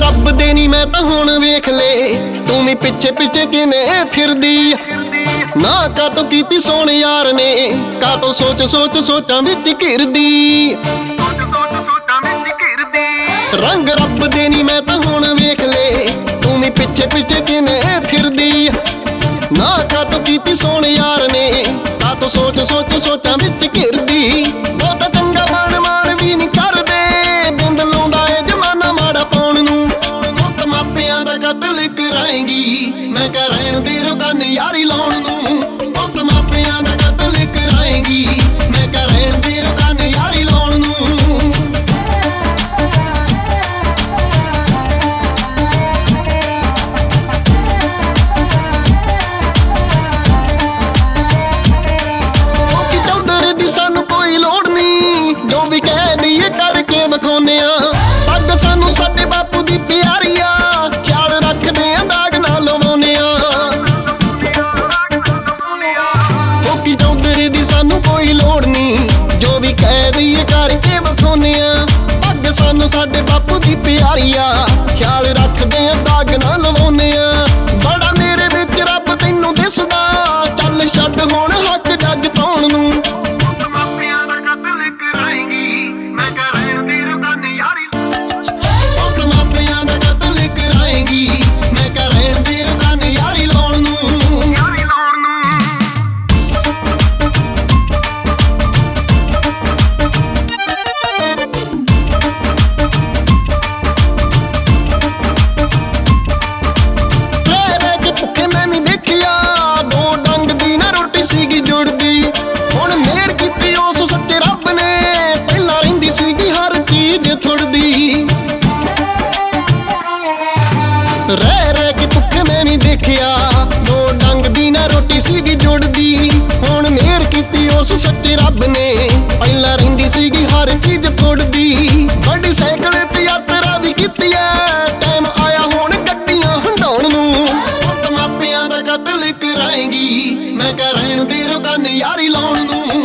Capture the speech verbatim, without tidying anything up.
ਰੱਬ ਦੇ ਨੀ ਮੈਂ ਤਾਂ ਹੁਣ ਵੇਖ ਲੈ, ਤੂੰ ਵੀ ਪਿੱਛੇ ਪਿੱਛੇ ਕਿਵੇਂ ਫਿਰਦੀ। ਨਾ ਕਾਤੋਂ ਕੀਤੀ ਸੋਹਣ ਯਾਰ ਨੇ, ਕਾਤੋਂ ਸੋਚ ਸੋਚ ਸੋਚਾਂ ਵਿੱਚ ਘਿਰਦੀ। ਰੰਗ ਰੱਬ ਦੇ ਨੀ ਮੈਂ ਤਾਂ ਹੁਣ ਵੇਖ ਲੈ, ਤੂੰ ਵੀ ਪਿੱਛੇ ਪਿੱਛੇ ਕਿਵੇਂ ਫਿਰਦੀ। ਨਾ ਕਾਤੋਂ ਕੀਤੀ ਸੋਹਣ ਯਾਰ ਨੇ, ਕਾਤੋਂ ਸੋਚ ਸੋਚ ਸੋਚਾਂ ਵਿੱਚ ਘਿਰਦੀ। ਬਹੁਤਾ ਚੰਗਾ ਮਾਣ ਮਾਣ ਵੀ ਨੀ ਕਰਦੇ, ਬਿੰਦ ਲਾਉਂਦਾ ਏ ਜਮਾਨਾ ਮਾੜਾ ਪਾਉਣ ਨੂੰ। ਪੁੱਤ ਮਾਪਿਆਂ ਦਾ ਕਤਲ ਕਰਾਏਂਗੀ, ਮੈਂ ਕਹਿ ਰਹਿਣ ਦੇ ਰੁਕਨ ਯਾਰੀ ਲਾਉਣ ਨੂੰ। ਪੁੱਤ ਮਾਪਿਆਂ ਦਾ ਕਤਲ ਕਰਾਏਂਗੀ, ਮੈਂ ਕਹਿ ਰਹਿਣ ਦੇ ਰੁਕਨ ਯਾਰੀ ਲਾਉਣ ਨੂੰ। ਕਰਕੇ ਵਿਖਾਉਨੇ ਆ ਪੱਗ ਸਾਨੂੰ ਸਾਡੇ ਬਾਪੂ ਦੀ ਪਿਆਰੀ ਆ, ਖਿਆਲ ਰੱਖਦੇ ਆ ਦਾਗ ਨਾ ਲਵਾਉਨੇ ਆ। ਕੋਕੀ ਚੌਧਰੀ ਦੀ ਸਾਨੂੰ ਕੋਈ ਲੋੜ ਨੀ, ਜੋ ਵੀ ਕਹਿ ਦਈਏ ਕਰਕੇ ਵਿਖਾਉਨੇ ਆ। ਪੱਗ ਸਾਨੂੰ ਸਾਡੇ ਬਾਪੂ ਦੀ ਪਿਆਰੀ ਆ, ਖਿਆਲ ਰੱਖਦੇ ਆ ਦਾਗ ਨਾ ਲਵਾਉਨੇ ਆ। ਬੜਾ ਮੇਰੇ ਵਿੱਚ ਰੱਬ ਤੈਨੂੰ ਦਿਸਦਾ, ਚੱਲ ਛੱਡ ਹੁਣ ਹੱਕ ਜੱਜ ਪਾਉਣ ਨੂੰ। ਰਹਿ ਰਹਿ ਕੇ ਭੁੱਖੇ ਮੈਂ ਵੀ ਦੇਖਿਆ, ਦੋ ਡੰਗ ਦੀ ਨਾ ਰੋਟੀ ਸੀਗੀ ਜੁੜਦੀ। ਹੁਣ ਮਿਹਰ ਕੀਤੀ ਉਸ ਸੱਚੇ ਰੱਬ ਨੇ, ਪਹਿਲਾਂ ਰਹਿੰਦੀ ਸੀਗੀ ਹਰ ਚੀਜ਼ ਥੁੜਦੀ। ਵੱਡੀ ਸਾਈਕਲ ਤੇ ਯਾਤਰਾ ਵੀ ਕੀਤੀ ਐ, ਟਾਈਮ ਆਇਆ ਹੁਣ ਗੱਡੀਆਂ ਹੰਡਾਉਣ ਨੂੰ। ਪੁੱਤ ਮਾਪਿਆਂ ਦਾ ਕਤਲ ਕਰਾਏਂਗੀ, ਮੈਂ ਕਹਿ ਰਹਿਣ ਦੇ ਰੁਕਨ ਯਾਰੀ ਲਾਉਣ ਨੂੰ।